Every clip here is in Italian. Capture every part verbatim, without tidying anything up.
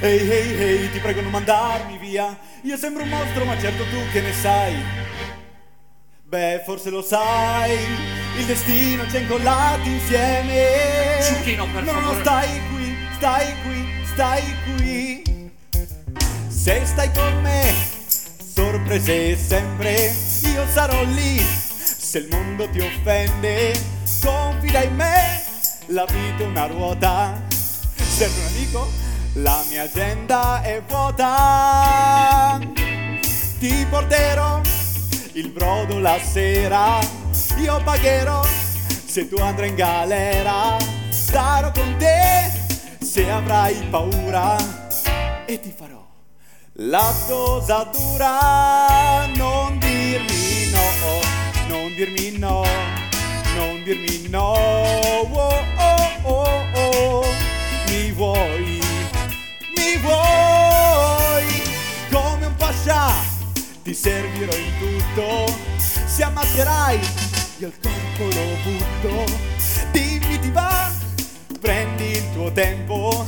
Ehi, ehi, ehi, ti prego non mandarmi via. Io sembro un mostro, ma certo tu che ne sai. Beh, forse lo sai, il destino ci ha incollati insieme. Ciuchino, per no, favore. No, stai qui, stai qui, stai qui. Se stai con me, sorprese sempre, io sarò lì. Se il mondo ti offende, confida in me. La vita è una ruota, serve un amico, la mia agenda è vuota. Ti porterò il brodo la sera, io pagherò se tu andrai in galera. Starò con te se avrai paura e ti farò la dosatura. Non dirmi no, non dirmi no, non dirmi no. Oh, oh, oh, oh. Mi vuoi, mi vuoi come un pascià, ti servirò in tutto. Se ammazzerai, io il corpo lo butto. Dimmi ti va, prendi il tuo tempo.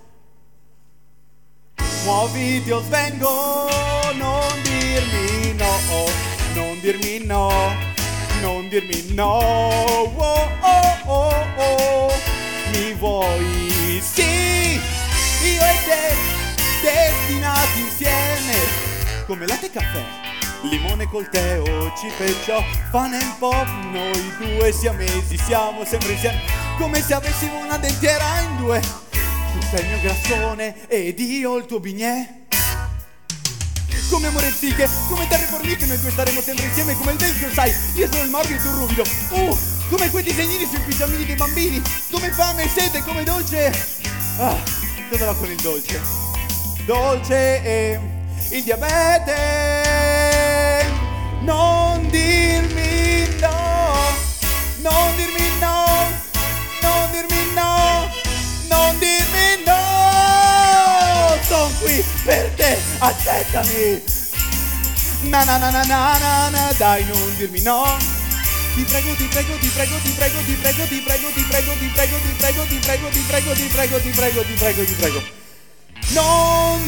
Muoviti o svengo, non dirmi no, non dirmi no, non dirmi no. Oh, oh, oh, oh. Mi vuoi, sì, io e te, destinati insieme, come latte e caffè, limone col tè o cipecio, fan and pop. Noi due siamesi siamo sempre insieme, come se avessimo una dentiera in due. Tu sei il mio grassone ed io il tuo bignè. Come amore e psiche, come terre e formiche, noi due staremo sempre insieme come il vecchio, sai. Io sono il morbido e tu il ruvido. Uh, come quei disegnini sui pigiamini dei bambini. Come fame e sete, come dolce. Ah, cosa va con il dolce? Dolce e il diabete. Non dirmi no, non dirmi no, non dirmi no, non dirmi no. Sono qui per te, accettami. Na na na na na na na, dai non dirmi no. Ti prego, ti prego, ti prego, ti prego, ti prego, ti prego, ti prego, ti prego, ti prego, ti prego, ti prego, ti prego, ti prego, ti prego, ti prego. Non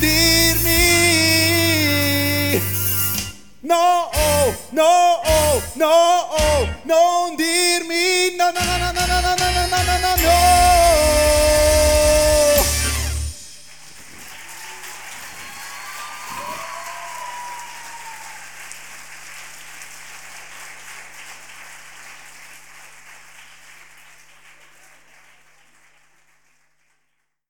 dirmi no, no, no, non dirmi no, no, no, no, no, no, no.